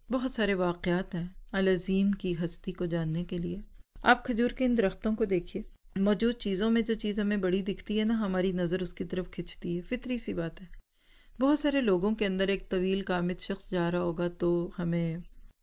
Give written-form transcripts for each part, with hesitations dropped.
بہت سارے واقعات ہیں العظیم کی ہستی کو جاننے کے لیے۔ آپ کھجور کے ان درختوں کو دیکھیے، موجود چیزوں میں جو چیز ہمیں بڑی دکھتی ہے نا، ہماری نظر اس کی طرف کھنچتی ہے، فطری سی بات ہے۔ بہت سارے لوگوں کے اندر ایک طویل قامت شخص جا رہا ہوگا تو ہمیں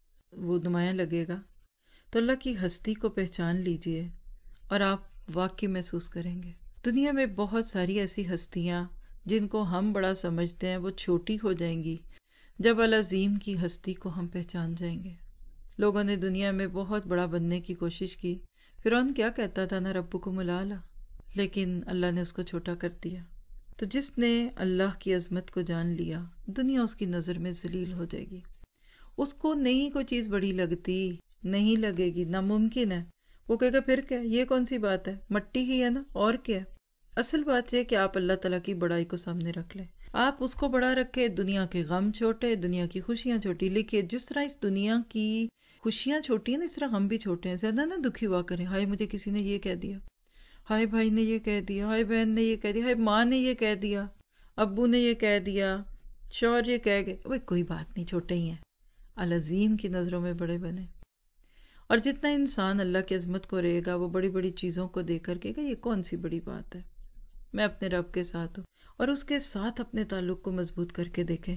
وہ نمایاں لگے گا، تو اللہ کی ہستی کو پہچان لیجئے اور آپ واقعی محسوس کریں گے۔ دنیا میں بہت ساری ایسی ہستیاں جن کو ہم بڑا سمجھتے ہیں وہ چھوٹی ہو جائیں گی جب العظیم کی ہستی کو ہم پہچان جائیں گے۔ لوگوں نے دنیا میں بہت بڑا بننے کی کوشش کی۔ فرعون کیا کہتا تھا نا، ربکم الاعلی، لیکن اللہ نے اس کو چھوٹا کر دیا۔ تو جس نے اللہ کی عظمت کو جان لیا، دنیا اس کی نظر میں ذلیل ہو جائے گی۔ اس کو نہیں کوئی چیز بڑی لگتی، نہیں لگے گی، ناممکن ہے۔ وہ کہے گا پھر کیا، یہ کون سی بات ہے، مٹی ہی ہے نا، اور کیا ہے۔ اصل بات یہ کہ آپ اللہ تعالیٰ کی بڑائی کو سامنے رکھ لیں، آپ اس کو بڑا رکھے، دنیا کے غم چھوٹے، دنیا کی خوشیاں چھوٹی لکھے۔ جس طرح اس دنیا کی خوشیاں چھوٹی ہیں نا، اس طرح غم بھی چھوٹے ہیں۔ زیادہ نہ دکھی ہوا کریں، ہائے مجھے کسی نے یہ کہہ دیا، ہائے بھائی نے یہ کہہ دیا، ہائے بہن نے یہ کہہ دیا، ہائے ماں نے یہ کہہ دیا، ابو نے یہ کہہ دیا، شوہر یہ کہہ گئے۔ وہ کوئی بات نہیں، چھوٹے ہی ہیں۔ العظیم کی نظروں میں بڑے بنے۔ اور جتنا انسان اللہ کی عظمت کو رہے گا، وہ بڑی بڑی چیزوں کو دیکھ کر کہے گا یہ کون سی بڑی بات ہے، میں اپنے رب کے ساتھ ہوں۔ اور اس کے ساتھ اپنے تعلق کو مضبوط کر کے دیکھیں۔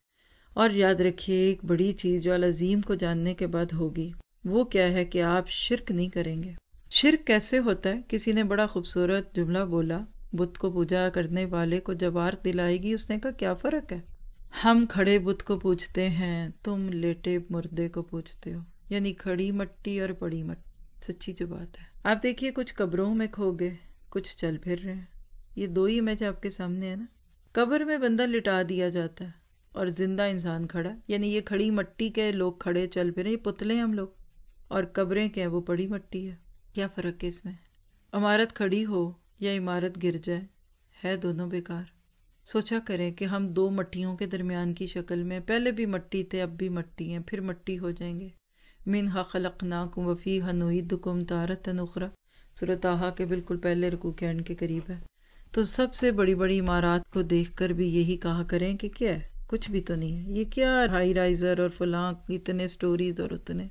اور یاد رکھیے ایک بڑی چیز جو العظیم کو جاننے کے بعد ہوگی، وہ کیا ہے کہ آپ شرک نہیں کریں گے۔ شرک کیسے ہوتا ہے؟ کسی نے بڑا خوبصورت جملہ بولا، بت کو پوجا کرنے والے کو جب آرت دلائے گی، اس نے کہا کیا فرق ہے، ہم کھڑے بت کو پوجتے ہیں، تم لیٹے مردے کو پوجتے ہو۔ یعنی کھڑی مٹی اور پڑی مٹی، سچی جو بات ہے۔ آپ دیکھیے کچھ قبروں میں کھو گئے، کچھ چل پھر رہے ہیں۔ یہ دو ہی امیج آپ کے سامنے ہے نا۔ قبر میں بندہ لٹا دیا جاتا ہے اور زندہ انسان کھڑا، یعنی یہ کھڑی مٹی کے لوگ کھڑے چل پھرے، یہ پتلے ہیں ہم لوگ، اور قبریں کیا ہیں، وہ پڑی مٹی ہے۔ کیا فرق ہے اس میں؟ عمارت کھڑی ہو یا عمارت گر جائے، ہے دونوں بیکار۔ سوچا کریں کہ ہم دو مٹیوں کے درمیان کی شکل میں، پہلے بھی مٹی تھے اب بھی مٹی ہیں، پھر مٹی ہو جائیں گے۔ منہا خلقناکم وفیہا نعیدکم تارۃ اخری، سورۃ طٰہٰ کے بالکل پہلے رکوع کے اینڈ کے قریب ہے۔ تو سب سے بڑی بڑی عمارات کو دیکھ کر بھی یہی کہا کریں کہ کیا ہے، کچھ بھی تو نہیں ہے، یہ کیا ہائی رائزر اور فلاں اتنے سٹوریز اور اتنے۔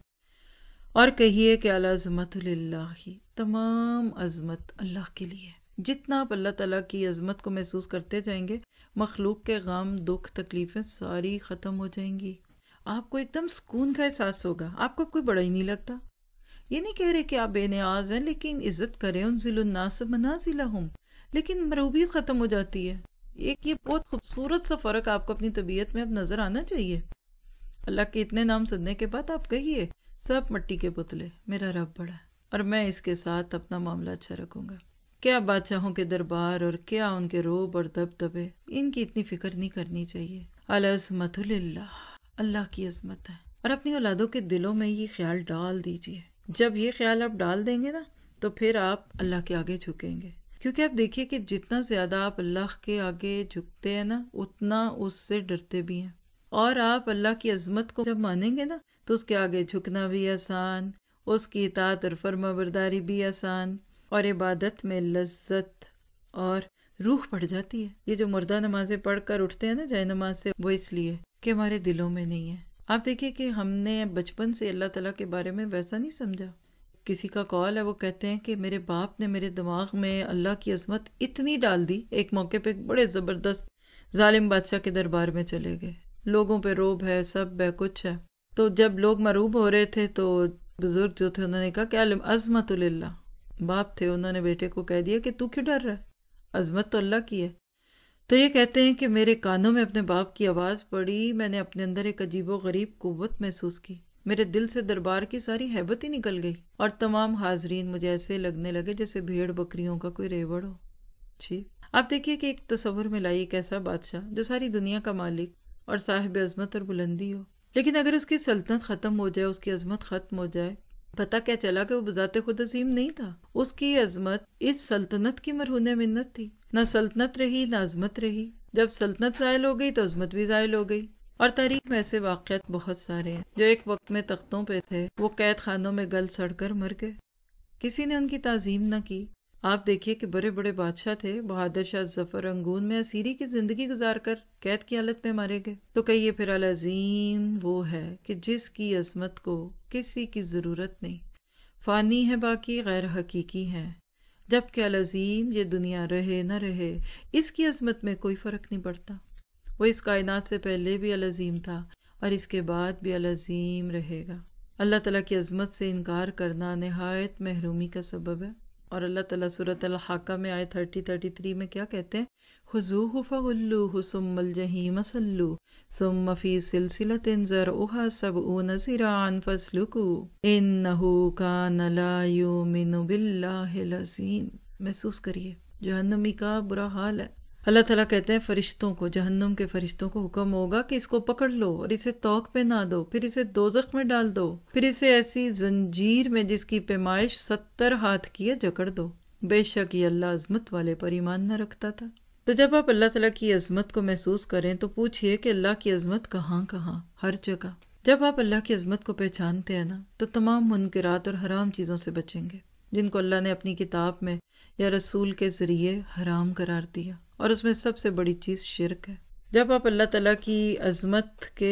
اور کہیے کہ العظمت للہ، تمام عظمت اللہ کے لیے۔ جتنا آپ اللہ تعالیٰ کی عظمت کو محسوس کرتے جائیں گے، مخلوق کے غم، دکھ، تکلیفیں ساری ختم ہو جائیں گی۔ آپ کو ایک دم سکون کا احساس ہوگا، آپ کو کوئی بڑا ہی نہیں لگتا۔ یہ نہیں کہہ رہے کہ آپ بے نیاز ہیں، لیکن عزت کریں، انزل الناس منازلہم، لیکن مروبیت ختم ہو جاتی ہے۔ ایک یہ بہت خوبصورت سا فرق آپ کو اپنی طبیعت میں اب نظر آنا چاہیے۔ اللہ کے اتنے نام سننے کے بعد آپ کہیے سب مٹی کے پتلے، میرا رب بڑا ہے اور میں اس کے ساتھ اپنا معاملہ اچھا رکھوں گا۔ کیا بادشاہوں کے دربار اور کیا ان کے روب اور دبدبے، ان کی اتنی فکر نہیں کرنی چاہیے۔ العظمت للہ، اللہ کی عظمت ہے۔ اور اپنی اولادوں کے دلوں میں یہ خیال ڈال دیجئے۔ جب یہ خیال آپ ڈال دیں گے نا، تو پھر آپ اللہ کے آگے جھکیں گے۔ کیونکہ آپ دیکھیے کہ جتنا زیادہ آپ اللہ کے آگے جھکتے ہیں نا، اتنا اس سے ڈرتے بھی ہیں۔ اور آپ اللہ کی عظمت کو جب مانیں گے نا، تو اس کے آگے جھکنا بھی آسان، اس کی اطاعت اور فرما برداری بھی آسان، اور عبادت میں لذت اور روح پڑ جاتی ہے۔ یہ جو مردہ نمازیں پڑھ کر اٹھتے ہیں نا جائے نماز سے، وہ اس لیے کہ ہمارے دلوں میں نہیں ہے۔ آپ دیکھیے کہ ہم نے بچپن سے اللہ تعالیٰ کے بارے میں ویسا نہیں سمجھا۔ کسی کا قول ہے، وہ کہتے ہیں کہ میرے باپ نے میرے دماغ میں اللہ کی عظمت اتنی ڈال دی، ایک موقع پہ بڑے زبردست ظالم بادشاہ کے دربار میں چلے گئے، لوگوں پہ روب ہے، سب ہے، کچھ ہے۔ تو جب لوگ مروب ہو رہے تھے تو بزرگ جو تھے انہوں نے کہا کہ عظمت للہ، باپ تھے، انہوں نے بیٹے کو کہہ دیا کہ تو کیوں ڈر رہا ہے، عظمت تو اللہ کی ہے۔ تو یہ کہتے ہیں کہ میرے کانوں میں اپنے باپ کی آواز پڑی، میں نے اپنے اندر ایک عجیب و غریب قوت محسوس کی، میرے دل سے دربار کی ساری ہیبت ہی نکل گئی، اور تمام حاضرین مجھے ایسے لگنے لگے جیسے بھیڑ بکریوں کا کوئی ریوڑ ہو۔ جی آپ دیکھیے کہ ایک تصور میں لائیے ایک ایسا بادشاہ جو ساری دنیا کا مالک اور صاحب عظمت اور بلندی ہو، لیکن اگر اس کی سلطنت ختم ہو جائے، اس کی عظمت ختم ہو جائے، پتہ کیا چلا کہ وہ بذات خود عظیم نہیں تھا، اس کی عظمت اس سلطنت کی مرہون منت تھی۔ نہ سلطنت رہی نہ عظمت رہی، جب سلطنت زائل ہو گئی تو عظمت بھی زائل ہو گئی۔ اور تاریخ میں ایسے واقعات بہت سارے ہیں جو ایک وقت میں تختوں پہ تھے، وہ قید خانوں میں گل سڑ کر مر گئے، کسی نے ان کی تعظیم نہ کی۔ آپ دیکھیے کہ بڑے بڑے بادشاہ تھے، بہادر شاہ ظفر انگون میں اسیری کی زندگی گزار کر قید کی حالت میں مارے گئے۔ تو کہیے پھر العظیم وہ ہے کہ جس کی عظمت کو کسی کی ضرورت نہیں، فانی ہے باقی غیر حقیقی ہے، جبکہ العظیم یہ دنیا رہے نہ رہے اس کی عظمت میں کوئی فرق نہیں پڑتا۔ وہ اس کائنات سے پہلے بھی العظیم تھا اور اس کے بعد بھی العظیم رہے گا۔ اللہ تعالیٰ کی عظمت سے انکار کرنا نہایت محرومی کا سبب ہے، اور اللہ تعالیٰ سورۃ الحاقہ میں آیت 33 میں کیا کہتے ہیں؟ خذوہ فغلوہ ثم الجحیم صلوہ ثم فی سلسلۃ ذرعها 70 ذراعا فاسلکوہ انہ کان لا یؤمن باللہ العظیم۔ محسوس کریے جہنمی کا برا حال ہے۔ اللہ تعالیٰ کہتے ہیں فرشتوں کو، جہنم کے فرشتوں کو حکم ہوگا کہ اس کو پکڑ لو اور اسے توق پہنا دو، پھر اسے دوزخ میں ڈال دو، پھر اسے ایسی زنجیر میں جس کی پیمائش 70 ہاتھ کی ہے جکڑ دو۔ بے شک یہ اللہ عظمت والے پر ایمان نہ رکھتا تھا۔ تو جب آپ اللہ تعالیٰ کی عظمت کو محسوس کریں تو پوچھئے کہ اللہ کی عظمت کہاں کہاں؟ ہر جگہ۔ جب آپ اللہ کی عظمت کو پہچانتے ہیں نا تو تمام منکرات اور حرام چیزوں سے بچیں گے جن کو اللہ نے اپنی کتاب میں یا رسول کے ذریعے حرام قرار دیا، اور اس میں سب سے بڑی چیز شرک ہے۔ جب آپ اللہ تعالیٰ کی عظمت کے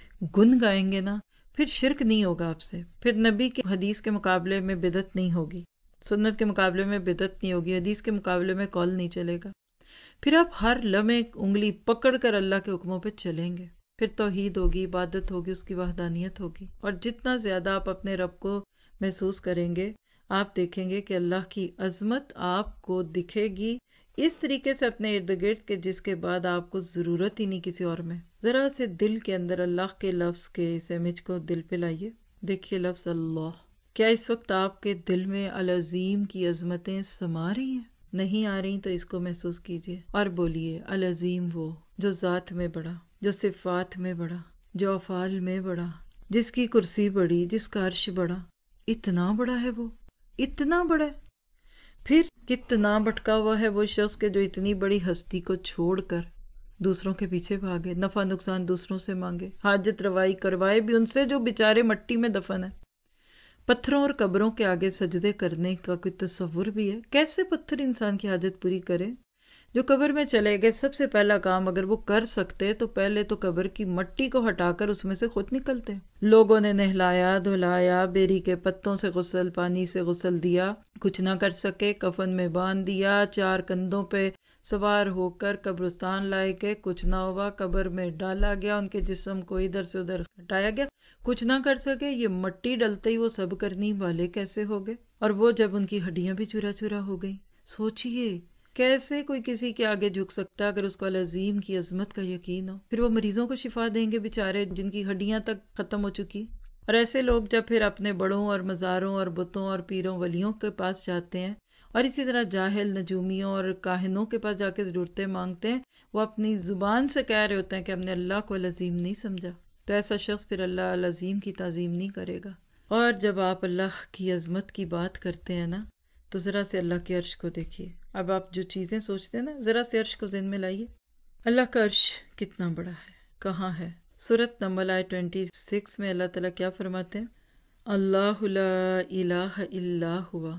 گن گائیں گے نا پھر شرک نہیں ہوگا آپ سے، پھر نبی کی حدیث کے مقابلے میں بدعت نہیں ہوگی، سنت کے مقابلے میں بدعت نہیں ہوگی، حدیث کے مقابلے میں قول نہیں چلے گا، پھر آپ ہر لمحے انگلی پکڑ کر اللہ کے حکموں پہ چلیں گے، پھر توحید ہوگی، عبادت ہوگی، اس کی وحدانیت ہوگی، اور جتنا زیادہ آپ اپنے رب کو محسوس کریں گے آپ دیکھیں گے کہ اللہ کی عظمت آپ کو دکھے گی اس طریقے سے اپنے ارد گرد کے جس کے بعد آپ کو ضرورت ہی نہیں کسی اور میں۔ ذرا سے دل کے اندر اللہ کے لفظ کے اس امیج کو دل پہ لائیے، دیکھیے لفظ اللہ، کیا اس وقت آپ کے دل میں العظیم کی عظمتیں سما رہی ہیں؟ نہیں آ رہی تو اس کو محسوس کیجیے اور بولیے العظیم وہ جو ذات میں بڑا، جو صفات میں بڑا، جو افعال میں بڑا، جس کی کرسی بڑی، جس کا عرش بڑا، اتنا بڑا ہے وہ، اتنا بڑا ہے۔ پھر کتنا بھٹکا ہوا ہے وہ شخص کے جو اتنی بڑی ہستی کو چھوڑ کر دوسروں کے پیچھے بھاگے، نفع نقصان دوسروں سے مانگے، حاجت روائی کروائے بھی ان سے جو بیچارے مٹی میں دفن ہیں۔ پتھروں اور قبروں کے آگے سجدے کرنے کا کوئی تصور بھی ہے؟ کیسے پتھر انسان کی حاجت پوری کرے؟ جو قبر میں چلے گئے سب سے پہلا کام اگر وہ کر سکتے تو پہلے تو قبر کی مٹی کو ہٹا کر اس میں سے خود نکلتے۔ لوگوں نے نہلایا دھلایا، بیری کے پتوں سے غسل، پانی سے غسل دیا، کچھ نہ کر سکے، کفن میں باندھ دیا، 4 کندھوں پہ سوار ہو کر قبرستان لائے گئے، کچھ نہ ہوا، قبر میں ڈالا گیا، ان کے جسم کو ادھر سے ادھر ہٹایا گیا، کچھ نہ کر سکے۔ یہ مٹی ڈلتے ہی وہ سب کرنے والے کیسے ہو گئے؟ اور وہ جب ان کی ہڈیاں بھی چورا چورا ہو گئی، سوچئے کیسے کوئی کسی کے آگے جھک سکتا ہے اگر اس کو العظیم کی عظمت کا یقین ہو؟ پھر وہ مریضوں کو شفا دیں گے بیچارے جن کی ہڈیاں تک ختم ہو چکی۔ اور ایسے لوگ جب پھر اپنے بڑوں اور مزاروں اور بتوں اور پیروں ولیوں کے پاس جاتے ہیں اور اسی طرح جاہل نجومیوں اور کاہنوں کے پاس جا کے ضرورتیں مانگتے ہیں، وہ اپنی زبان سے کہہ رہے ہوتے ہیں کہ ہم نے اللہ کو العظیم نہیں سمجھا، تو ایسا شخص پھر اللہ العظیم کی تعظیم نہیں کرے گا۔ اور جب آپ اللہ کی عظمت کی بات کرتے ہیں نا تو ذرا سے اللہ کے عرش کو دیکھیے۔ اب آپ جو چیزیں سوچتے ہیں نا ذرا سے عرش کو ذہن میں لائیے۔ اللہ کا عرش کتنا بڑا ہے، کہاں ہے؟ سورۃ نمل آیت 26 میں اللہ تعالیٰ کیا فرماتے ہیں؟ اللہ لا الہ الا ہوا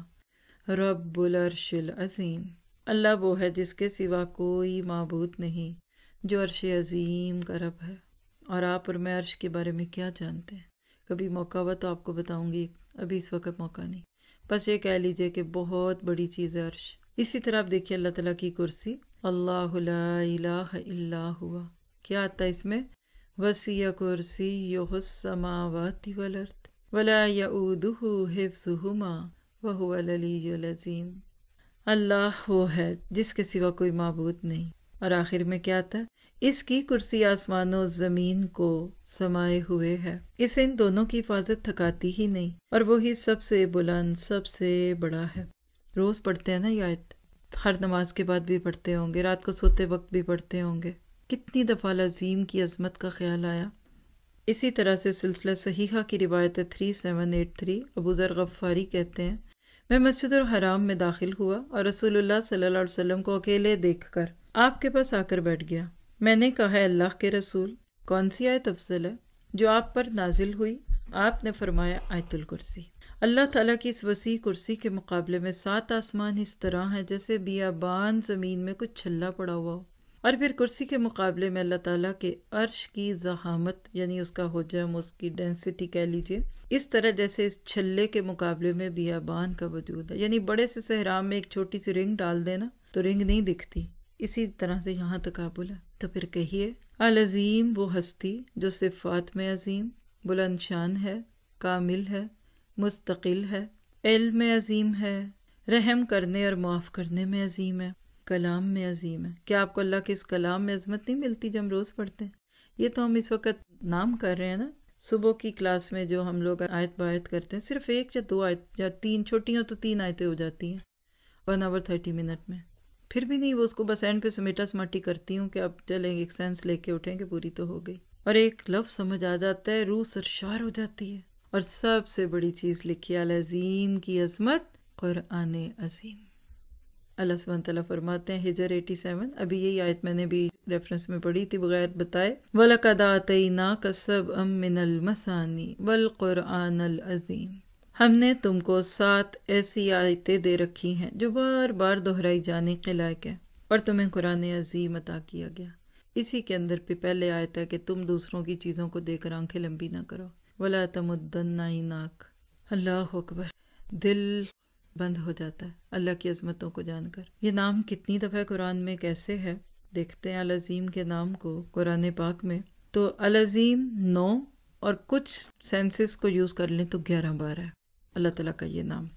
رب العرش العظیم۔ اللہ وہ ہے جس کے سوا کوئی معبود نہیں، جو عرش عظیم کا رب ہے۔ اور آپ اور میں عرش کے بارے میں کیا جانتے ہیں؟ کبھی موقع ہوا تو آپ کو بتاؤں گی، ابھی اس وقت موقع نہیں، بس یہ کہہ لیجئے کہ بہت بڑی چیز ہے عرش۔ اسی طرح آپ دیکھیے اللہ تعالیٰ کی کرسی، اللہ لا الہ الا ہوا، کیا آتا ہے اس میں؟ وسیع کرسیہ السماوات والارض ولا یؤودہ حفظہما وہو العلی العظیم۔ اللہ وہ ہے جس کے سوا کوئی معبود نہیں، اور آخر میں کیا آتا ہے؟ اس کی کرسی آسمان و زمین کو سمائے ہوئے ہے، اسے ان دونوں کی حفاظت تھکاتی ہی نہیں، اور وہی سب سے بلند سب سے بڑا ہے۔ روز پڑھتے ہیں نا یہ آیت، ہر نماز کے بعد بھی پڑھتے ہوں گے، رات کو سوتے وقت بھی پڑھتے ہوں گے۔ کتنی دفعہ العظیم کی عظمت کا خیال آیا۔ اسی طرح سے سلسلہ صحیحہ کی روایت 3783، ابو ذر غفاری کہتے ہیں میں مسجد الحرام میں داخل ہوا اور رسول اللہ صلی اللہ علیہ وسلم کو اکیلے دیکھ کر آپ کے پاس آ کر بیٹھ گیا۔ میں نے کہا ہے اللہ کے رسول کون سی آیت افضل ہے جو آپ پر نازل ہوئی؟ آپ نے فرمایا آیت الکرسی۔ اللہ تعالیٰ کی اس وسیع کرسی کے مقابلے میں 7 آسمان اس طرح ہیں جیسے بیابان زمین میں کچھ چھلا پڑا ہوا ہو، اور پھر کرسی کے مقابلے میں اللہ تعالیٰ کے عرش کی زحامت، یعنی اس کا حجم، اس کی ڈینسٹی کہہ لیجئے، اس طرح جیسے اس چھلے کے مقابلے میں بیابان کا وجود ہے. یعنی بڑے سے صحرا میں ایک چھوٹی سی رنگ ڈال دینا تو رنگ نہیں دکھتی، اسی طرح سے یہاں تقابل ہے. تو پھر کہیے العظیم وہ ہستی جو صفات میں عظیم، بلند شان ہے، کامل ہے، مستقل ہے، علم میں عظیم ہے، رحم کرنے اور معاف کرنے میں عظیم ہے، کلام میں عظیم ہے. کیا آپ کو اللہ کے اس کلام میں عظمت نہیں ملتی جو ہم روز پڑھتے ہیں؟ یہ تو ہم اس وقت نام کر رہے ہیں نا. صبح کی کلاس میں جو ہم لوگ آیت بآیت کرتے ہیں، صرف 1 یا 2 آیت یا 3 چھوٹی ہوں تو 3 آیتیں ہو جاتی ہیں 1 hour 30 منٹ میں. پھر بھی نہیں، وہ اس کو بس اینڈ پہ سمیٹا سماٹی کرتی ہوں کہ اب چلیں ایک سینس لے کے اٹھیں کہ پوری تو ہو گئی، اور ایک لفظ سمجھ آ جاتا ہے، روح سرشار ہو جاتی ہے. اور سب سے بڑی چیز لکھی ہے العظیم کی عظمت، قرآن عظیم. اللہ سبحانہ وتعالیٰ فرماتے ہیں ہجر 87، ابھی یہی آیت میں نے بھی ریفرنس میں پڑھی تھی بغیر بتائے، وَلَقَدْ آتَيْنَاكَ سَبْعًا مِّنَ الْمَثَانِي وَالْقُرْآنَ الْعَظِيمِ. ہم نے تم کو 7 ایسی آیتیں دے رکھی ہیں جو بار بار دہرائی جانے کے لائق ہیں، اور تمہیں قرآن عظیم عطا کیا گیا. اسی کے اندر پہ پہلے آیت ہے کہ تم دوسروں کی چیزوں کو دیکھ کر آنکھیں لمبی نہ کرو. وَلَا تَمُدَّنَّ عَيْنَاكَ. اللہ اکبر، دل بند ہو جاتا ہے اللہ کی عظمتوں کو جان کر. یہ نام کتنی دفعہ قرآن میں کیسے ہے؟ دیکھتے ہیں العظیم کے نام کو قرآن پاک میں. تو العظیم 9 اور کچھ سینسز کو یوز کر لیں تو 11 بار ہے اللہ تعالیٰ کا یہ نام.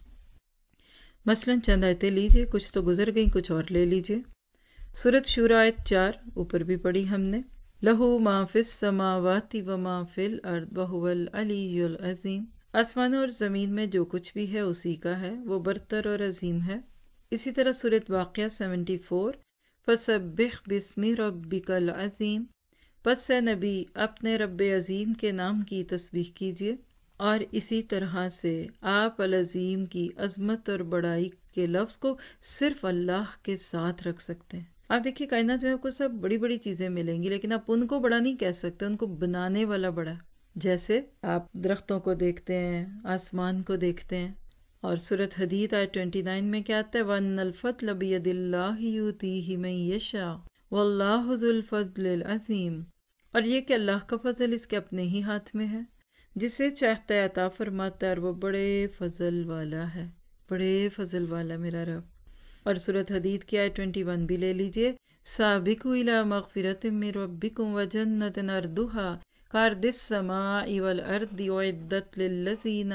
مثلاً چند آیتیں لیجئے، کچھ تو گزر گئیں، کچھ اور لے لیجئے. سورۃ شورى آیت 4 اوپر بھی پڑھی ہم نے، لہو ما فی السماوات وما فی الارض وہو العلی العظیم. آسمانوں اور زمین میں جو کچھ بھی ہے اسی کا ہے، وہ برتر اور عظیم ہے. اسی طرح سورۃ واقعہ 74، فسبح باسم ربک العظیم. پس اے نبی اپنے رب عظیم کے نام کی تسبیح کیجیے. اور اسی طرح سے آپ العظیم کی عظمت اور بڑائی کے لفظ کو صرف اللہ کے ساتھ رکھ سکتے ہیں. آپ دیکھیے کائنات میں آپ کو سب بڑی بڑی چیزیں ملیں گی، لیکن آپ ان کو بڑا نہیں کہہ سکتے، ان کو بنانے والا بڑا. جیسے آپ درختوں کو دیکھتے ہیں، آسمان کو دیکھتے ہیں. اور سورۃ حدید آیت 29 میں کیا آتا ہے، وَأَنَّ الْفَضْلَ بِيَدِ اللَّهِ يُؤْتِيهِ مَن يَشَاءُ وَاللَّهُ ذُو الْفَضْلِ الْعَظِيمِ. اور یہ کہ اللہ کا فضل اس کے اپنے ہی ہاتھ میں ہے، جسے چاہتا ہے عطا فرماتا ہے، اور وہ بڑے فضل والا ہے، بڑے فضل والا میرا رب. اور سورۃ حدید کی آیت 21 بھی لے لیجئے، سابقوا الی مغفرۃ من ربکم وجنۃ عرضها کعرض السماء والارض اعدت للذین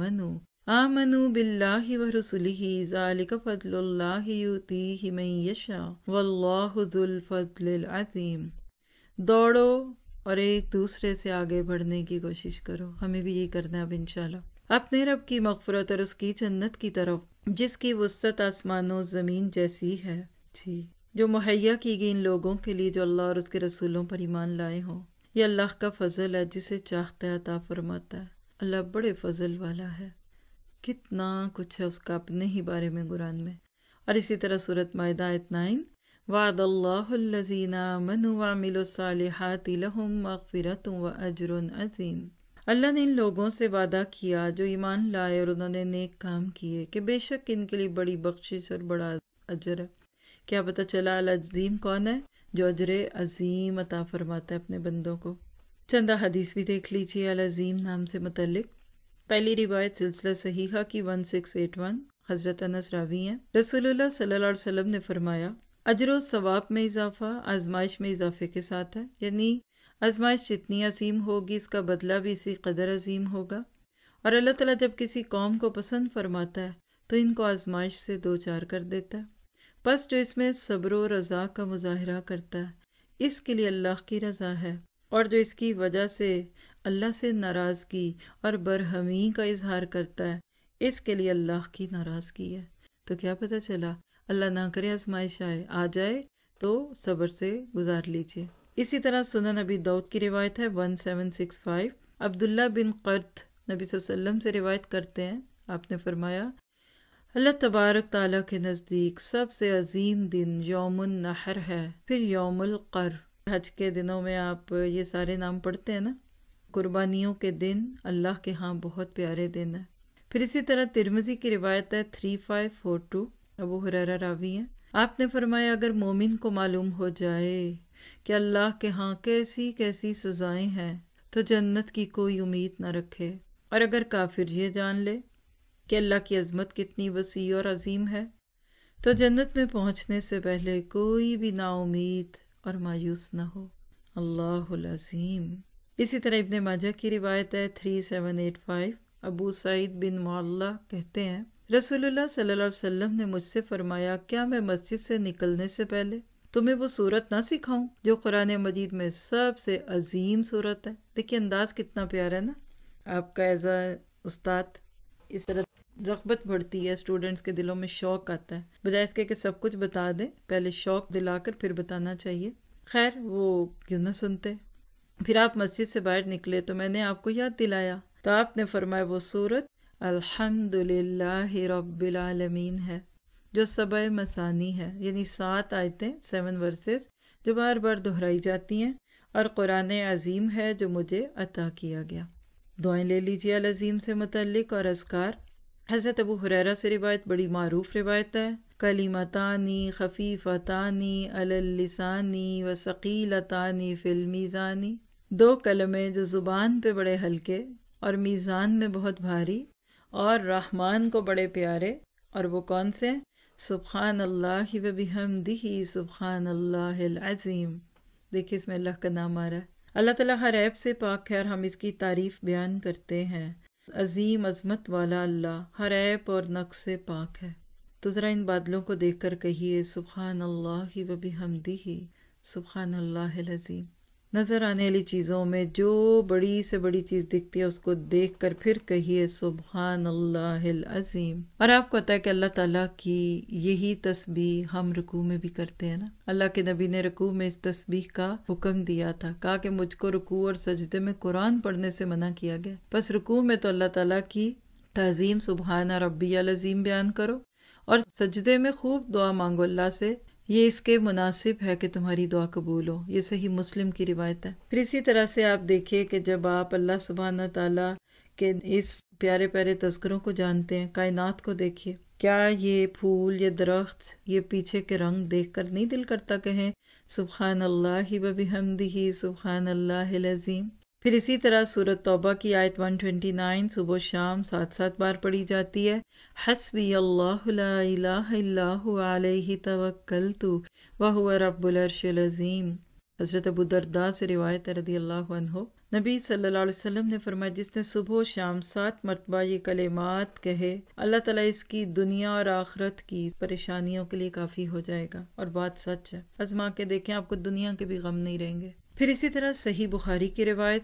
آمنوا باللہ ورسلہ ذلک فضل اللہ یؤتیہ من یشاء واللہ ذو الفضل العظیم. دوڑو اور ایک دوسرے سے آگے بڑھنے کی کوشش کرو. ہمیں بھی یہی کرنا ہے اب انشاءاللہ، اپنے رب کی مغفرت اور اس کی جنت کی طرف جس کی وسعت آسمان و زمین جیسی ہے، جی، جو مہیا کی گئی ان لوگوں کے لیے جو اللہ اور اس کے رسولوں پر ایمان لائے ہوں. یہ اللہ کا فضل ہے، جسے چاہتا ہے عطا فرماتا ہے. اللہ بڑے فضل والا ہے، کتنا کچھ ہے اس کا اپنے ہی بارے میں قرآن میں. اور اسی طرح سورۃ مائدہ آیت 9، وعد اللہ الذین آمنوا وعملوا الصالحات لہم مغفرۃ واجر عظیم. اللہ نے ان لوگوں سے وعدہ کیا جو ایمان لائے اور انہوں نے نیک کام کیے کہ بے شک ان کے لیے بڑی بخشش اور بڑا اجر ہے. کیا پتہ چلا العظیم کون ہے؟ جو اجر عظیم عطا فرماتا ہے اپنے بندوں کو. چندہ حدیث بھی دیکھ لیجیے العظیم نام سے متعلق. پہلی روایت سلسلہ صحیحہ کی 1681، حضرت انس راوی ہیں، رسول اللہ صلی اللہ علیہ وسلم نے فرمایا اجر و ثواب میں اضافہ آزمائش میں اضافے کے ساتھ ہے. یعنی آزمائش جتنی عظیم ہوگی اس کا بدلہ بھی اسی قدر عظیم ہوگا. اور اللہ تعالیٰ جب کسی قوم کو پسند فرماتا ہے تو ان کو آزمائش سے دوچار کر دیتا ہے. بس جو اس میں صبر و رضا کا مظاہرہ کرتا ہے اس کے لیے اللہ کی رضا ہے، اور جو اس کی وجہ سے اللہ سے ناراضگی اور برہمی کا اظہار کرتا ہے اس کے لیے اللہ کی ناراضگی ہے. تو کیا پتہ چلا، اللہ نہ کرے آزمائش آ جائے تو صبر سے گزار لیجیے. اسی طرح سنن نبی داؤد کی روایت ہے 1765، عبداللہ بن قرط نبی صلی اللہ علیہ وسلم سے روایت کرتے ہیں، آپ نے فرمایا اللہ تبارک تعالیٰ کے نزدیک سب سے عظیم دن یوم النحر ہے، پھر یوم القر. حج کے دنوں میں آپ یہ سارے نام پڑھتے ہیں نا، قربانیوں کے دن اللہ کے ہاں بہت پیارے دن ہیں. پھر اسی طرح ترمذی کی روایت ہے 3542، ابو ہریرہ راوی ہیں، آپ نے فرمایا اگر مومن کو معلوم ہو جائے کہ اللہ کے ہاں کیسی کیسی سزائیں ہیں تو جنت کی کوئی امید نہ رکھے، اور اگر کافر یہ جان لے کہ اللہ کی عظمت کتنی وسیع اور عظیم ہے تو جنت میں پہنچنے سے پہلے کوئی بھی نا امید اور مایوس نہ ہو۔ اللہ العظیم۔ اسی طرح ابن ماجہ کی روایت ہے 3785، ابو سعید بن معلہ کہتے ہیں رسول اللہ صلی اللہ علیہ وسلم نے مجھ سے فرمایا کیا میں مسجد سے نکلنے سے پہلے تمہیں وہ صورت نہ سکھاؤں جو قرآن مجید میں سب سے عظیم صورت ہے۔ دیکھیے انداز کتنا پیارا ہے نا آپ کا ایز اے استاد، اس طرح رغبت بڑھتی ہے، اسٹوڈنٹس کے دلوں میں شوق آتا ہے، بجائے اس کے کہ سب کچھ بتا دیں، پہلے شوق دلا کر پھر بتانا چاہیے۔ خیر وہ کیوں نہ سنتے۔ پھر آپ مسجد سے باہر نکلے تو میں نے آپ کو یاد دلایا تو آپ نے فرمایا وہ سورت الحمد للہ رب العالمین ہے جو 7 مثانی ہے، یعنی 7 آیتیں 7 ورسز جو بار بار دہرائی جاتی ہیں، اور قرآن عظیم ہے جو مجھے عطا کیا گیا۔ دعائیں لے لیجیے العظیم سے متعلق اور اذکار۔ حضرت ابو ہریرہ سے روایت بڑی معروف روایت ہے، کلمتانی خفیفتانی علی اللسان وثقیلتانی فی المیزان، 2 کلمے جو زبان پہ بڑے ہلکے اور میزان میں بہت بھاری اور رحمان کو بڑے پیارے، اور وہ کون سے؟ سبحان اللہ و بحمدہ سبحان اللہ العظیم۔ دیکھیے اس میں اللہ کا نام آ رہا ہے۔ اللہ تعالیٰ ہر عیب سے پاک ہے اور ہم اس کی تعریف بیان کرتے ہیں۔ عظیم عظمت والا اللہ ہر عیب اور نقص سے پاک ہے۔ تو ذرا ان بادلوں کو دیکھ کر کہیے سبحان اللہ و بحمدہ سبحان اللہ العظیم۔ نظر آنے والی چیزوں میں جو بڑی سے بڑی چیز دکھتی ہے اس کو دیکھ کر پھر کہیے سبحان اللہ العظیم۔ اور آپ کو پتہ ہے کہ اللہ تعالیٰ کی یہی تسبیح ہم رکوع میں بھی کرتے ہیں نا۔ اللہ کے نبی نے رکوع میں اس تسبیح کا حکم دیا تھا، کہا کہ مجھ کو رکوع اور سجدے میں قرآن پڑھنے سے منع کیا گیا، بس رکوع میں تو اللہ تعالیٰ کی تعظیم سبحان ربی العظیم بیان کرو، اور سجدے میں خوب دعا مانگو اللہ سے، یہ اس کے مناسب ہے کہ تمہاری دعا قبول ہو۔ یہ صحیح مسلم کی روایت ہے۔ پھر اسی طرح سے آپ دیکھیں کہ جب آپ اللہ سبحانہ تعالیٰ کے اس پیارے پیارے تذکروں کو جانتے ہیں، کائنات کو دیکھیے، کیا یہ پھول، یہ درخت، یہ پیچھے کے رنگ دیکھ کر نہیں دل کرتا کہیں سبحان اللہ و بحمدہ سبحان اللہ العظیم؟ پھر اسی طرح سورۃ توبہ کی آیت 129 صبح و شام 7 بار پڑھی جاتی ہے، حسبی اللہ لا الہ الا هو علیہ توکلت وہو رب العرش العظیم۔ حضرت ابو درداء سے روایت ہے رضی اللہ عنہ، نبی صلی اللہ علیہ وسلم نے فرمایا جس نے صبح و شام 7 مرتبہ یہ کلمات کہے اللہ تعالیٰ اس کی دنیا اور آخرت کی پریشانیوں کے لیے کافی ہو جائے گا، اور بات سچ ہے۔ آزما کے دیکھیں آپ کو دنیا کے بھی غم نہیں رہیں گے۔ پھر اسی طرح صحیح بخاری کی روایت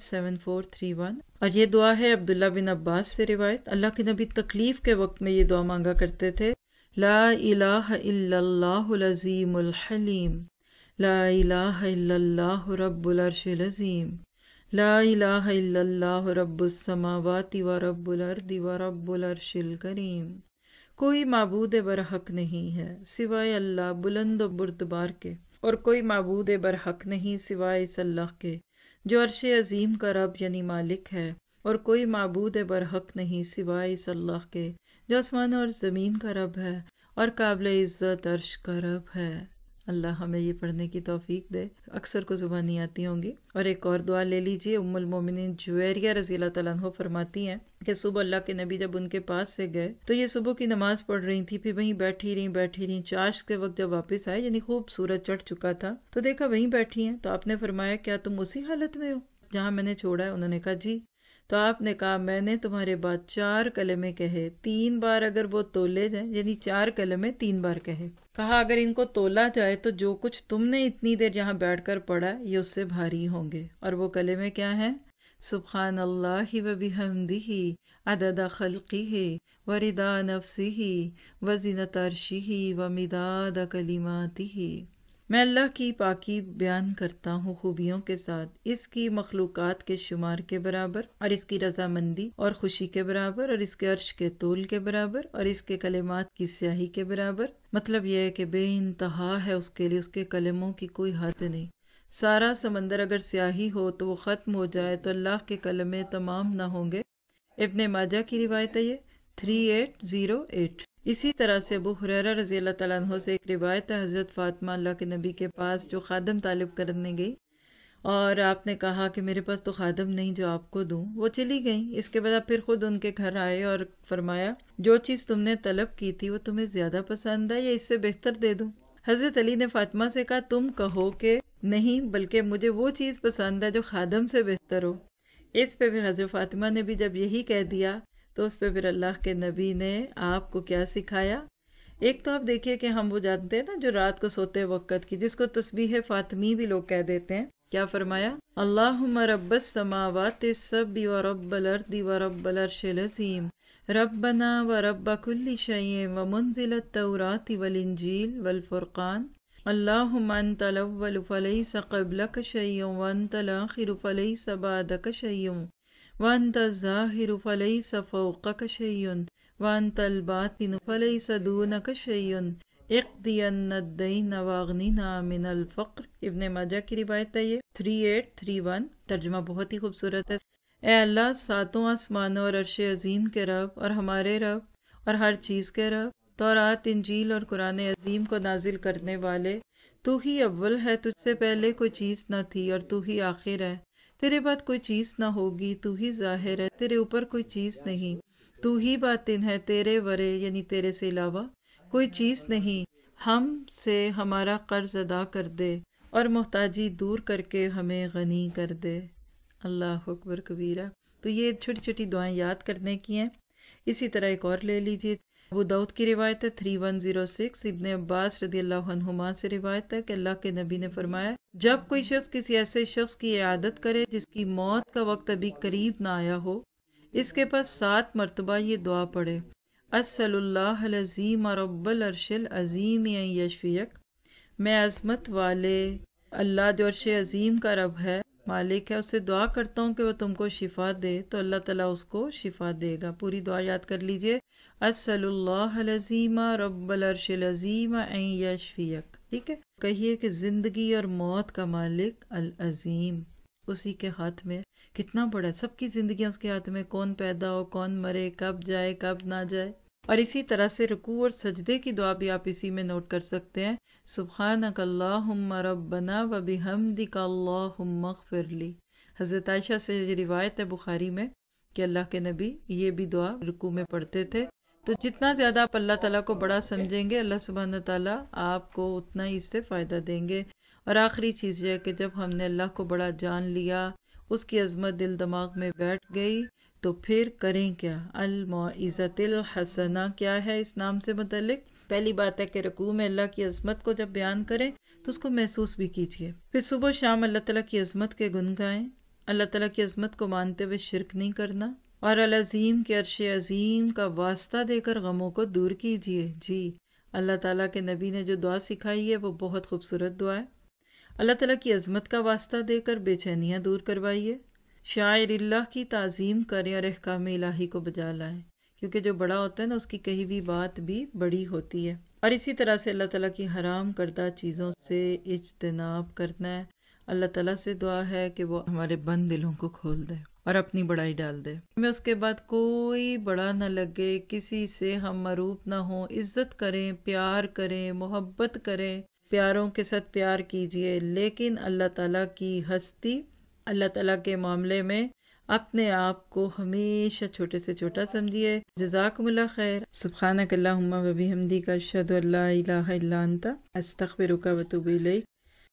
7431، اور یہ دعا ہے عبداللہ بن عباس سے روایت، اللہ کے نبی تکلیف کے وقت میں یہ دعا مانگا کرتے تھے، لا الہ الا اللہ العظیم الحلیم، لا الہ الا اللہ رب العرش العظیم، لا الہ الا اللہ رب السماوات و رب الارض و رب العرش الکریم۔ کوئی معبود برحق نہیں ہے سوائے اللہ بلند و بردبار کے، اور کوئی معبود برحق نہیں سوائے اس اللہ کے جو عرش عظیم کا رب یعنی مالک ہے، اور کوئی معبود برحق نہیں سوائے اس اللہ کے جو آسمان اور زمین کا رب ہے اور قابل عزت عرش کا رب ہے۔ اللہ ہمیں یہ پڑھنے کی توفیق دے، اکثر کو زبانی آتی ہوں گی۔ اور ایک اور دعا لے لیجئے، ام المومنین جویریہ رضی اللہ تعالیٰ عنہ فرماتی ہیں کہ صبح اللہ کے نبی جب ان کے پاس سے گئے تو یہ صبح کی نماز پڑھ رہی تھی، پھر وہیں بیٹھی رہیں چاشت کے وقت جب واپس آئے، یعنی خوب سورج چڑھ چکا تھا، تو دیکھا وہیں بیٹھی ہیں، تو آپ نے فرمایا کیا تم اسی حالت میں ہو جہاں میں نے چھوڑا ہے؟ انہوں نے کہا جی۔ تو آپ نے کہا میں نے تمہارے بعد 4 کلمے کہے، 3 بار اگر وہ تولے جائیں، یعنی 4 کلمے 3 بار کہے، کہا اگر ان کو تولا جائے تو جو کچھ تم نے اتنی دیر یہاں بیٹھ کر پڑھا یہ اس سے بھاری ہوں گے۔ اور وہ کلمے کیا ہیں؟ سبحان اللہ و بحمدہ عدد خلقہ و رضا نفسہ و زینت عرشہ و مداد کلماتہ۔ میں اللہ کی پاکی بیان کرتا ہوں خوبیوں کے ساتھ، اس کی مخلوقات کے شمار کے برابر، اور اس کی رضامندی اور خوشی کے برابر، اور اس کے عرش کے طول کے برابر، اور اس کے کلمات کی سیاہی کے برابر۔ مطلب یہ ہے کہ بے انتہا ہے اس کے لیے، اس کے کلموں کی کوئی حد نہیں۔ سارا سمندر اگر سیاہی ہو تو وہ ختم ہو جائے تو اللہ کے کلمے تمام نہ ہوں گے۔ ابن ماجہ کی روایت ہے یہ 3808۔ اسی طرح سے ابو ہریرہ رضی اللہ تعالیٰ عنہ سے ایک روایت ہے، حضرت فاطمہ اللہ کے نبی کے پاس جو خادم طالب کرنے گئی اور آپ نے کہا کہ میرے پاس تو خادم نہیں جو آپ کو دوں، وہ چلی گئیں۔ اس کے بعد آپ پھر خود ان کے گھر آئے اور فرمایا جو چیز تم نے طلب کی تھی وہ تمہیں زیادہ پسند ہے یا اس سے بہتر دے دوں؟ حضرت علی نے فاطمہ سے کہا تم کہو کہ نہیں، بلکہ مجھے وہ چیز پسند ہے جو خادم سے بہتر ہو۔ اس پہ پھر حضرت فاطمہ نے بھی جب یہی کہہ دیا تو اس پہ پھر اللہ کے نبی نے آپ کو کیا سکھایا؟ ایک تو آپ دیکھیے کہ ہم وہ جانتے ہیں نا جو رات کو سوتے وقت کی، جس کو تسبیح فاطمی بھی لوگ کہہ دیتے ہیں، کیا فرمایا؟ اللہم رب السماوات السبع ورب الارض ورب العرش العظیم ربنا ورب کل شیء ومنزل التوراۃ والانجیل والفرقان اللہم انت الاول فلیس قبلک شیء وانت الاخر فلیس بعدک شیء وانت الظاہر فلیس فوقک شیء وانت الباطن فلیس دونک شیء اقضی عنا الدین واغننا من الفقر۔ ابن ماجہ کی روایت ہے یہ 3831۔ ترجمہ بہت ہی خوبصورت ہے۔ اے اللہ، ساتوں آسمانوں اور عرش عظیم کے رب اور ہمارے رب اور ہر چیز کے رب، تورات، انجیل اور قرآن عظیم کو نازل کرنے والے، تو ہی اول ہے، تجھ سے پہلے کوئی چیز نہ تھی اور تو ہی آخر ہے، تیرے بعد کوئی چیز نہ ہوگی، تو ہی ظاہر ہے، تیرے اوپر کوئی چیز نہیں، تو ہی باطن ہے، تیرے ورے یعنی تیرے سے علاوہ کوئی چیز نہیں، ہم سے ہمارا قرض ادا کر دے اور محتاجی دور کر کے ہمیں غنی کر دے۔ اللہ اکبر کبیرہ۔ تو یہ چھوٹی چھوٹی دعائیں یاد کرنے کی ہیں۔ اسی طرح ایک اور لے لیجیے، ابو داؤد کی روایت ہے 3106۔ ابن عباس رضی اللہ عنہما سے روایت ہے کہ اللہ کے نبی نے فرمایا جب کوئی شخص کسی ایسے شخص کی عیادت کرے جس کی موت کا وقت ابھی قریب نہ آیا ہو، اس کے پاس 7 مرتبہ یہ دعا پڑھے، اسأل اللہ العظیم رب العرش العظیم ان یشفیک، میں عظمت والے اللہ جو عرش عظیم کا رب ہے، مالک ہے، اس سے دعا کرتا ہوں کہ وہ تم کو شفا دے، تو اللہ تعالیٰ اس کو شفا دے گا۔ پوری دعا یاد کر لیجئے، اسأل اللہ العظیم رب العرش العظیم ان یشفیک۔ ٹھیک ہے، کہیے کہ زندگی اور موت کا مالک العظیم اسی کے ہاتھ میں، کتنا بڑا ہے، سب کی زندگیاں اس کے ہاتھ میں، کون پیدا ہو، کون مرے، کب جائے، کب نہ جائے۔ اور اسی طرح سے رکوع اور سجدے کی دعا بھی آپ اسی میں نوٹ کر سکتے ہیں، سبحانک اللہم ربنا وبحمدک اللہم اغفر لی۔ حضرت عائشہ سے یہ روایت ہے بخاری میں کہ اللہ کے نبی یہ بھی دعا رکوع میں پڑھتے تھے۔ تو جتنا زیادہ آپ اللہ تعالیٰ کو بڑا سمجھیں گے، اللہ سبحانہ تعالیٰ آپ کو اتنا ہی اس سے فائدہ دیں گے۔ اور آخری چیز یہ ہے کہ جب ہم نے اللہ کو بڑا جان لیا، اس کی عظمت دل دماغ میں بیٹھ گئی، تو پھر کریں کیا؟ الموعظۃ الحسنہ کیا ہے اس نام سے متعلق؟ پہلی بات ہے کہ رکوع میں اللہ کی عظمت کو جب بیان کریں تو اس کو محسوس بھی کیجیے، پھر صبح و شام اللہ تعالیٰ کی عظمت کے گن گائیں، اللہ تعالیٰ کی عظمت کو مانتے ہوئے شرک نہیں کرنا، اور العظیم کے عرش عظیم کا واسطہ دے کر غموں کو دور کیجیے۔ جی، اللہ تعالیٰ کے نبی نے جو دعا سکھائی ہے وہ بہت خوبصورت دعا ہے۔ اللہ تعالیٰ کی عظمت کا واسطہ دے کر بے چینیاں دور کروائیے، شاعر اللہ کی تعظیم کریں اور احکام الہی کو بجا لائیں، کیونکہ جو بڑا ہوتا ہے نا اس کی کہی ہوئی بات بھی بڑی ہوتی ہے۔ اور اسی طرح سے اللہ تعالیٰ کی حرام کردہ چیزوں سے اجتناب کرنا ہے۔ اللہ تعالیٰ سے دعا ہے کہ وہ ہمارے بند دلوں کو کھول دے اور اپنی بڑائی ڈال دے، ہمیں اس کے بعد کوئی بڑا نہ لگے، کسی سے ہم مروب نہ ہوں، عزت کریں، پیار کریں، محبت کریں، پیاروں کے ساتھ پیار کیجیے، لیکن اللہ تعالیٰ کی ہستی، اللہ تعالیٰ کے معاملے میں اپنے آپ کو ہمیشہ چھوٹے سے چھوٹا سمجھیے۔ جزاکم اللہ خیر۔ سبحانک اللہم و بحمدک، اشہد ان لا الہ الا انت، استغفرک و اتوب الیک۔